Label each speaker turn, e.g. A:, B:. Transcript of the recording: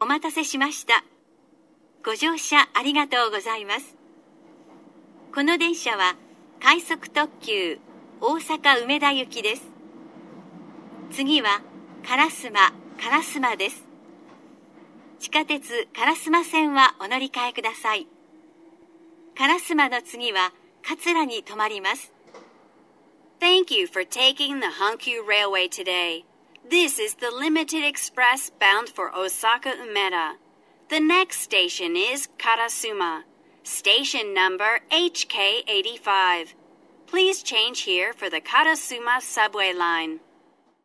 A: お待たせしました。ご乗車ありがとうございます。この電車は快速特急大阪梅田行きです。次は烏丸です。地下鉄烏丸線はお乗り換えください。烏丸の次は桂に停まります。
B: Thank you for taking the Hankyu Railway today. This is the Limited Express bound for Osaka Umeda. The next station is Karasuma. Station number HK85. Please change here for the Karasuma subway line.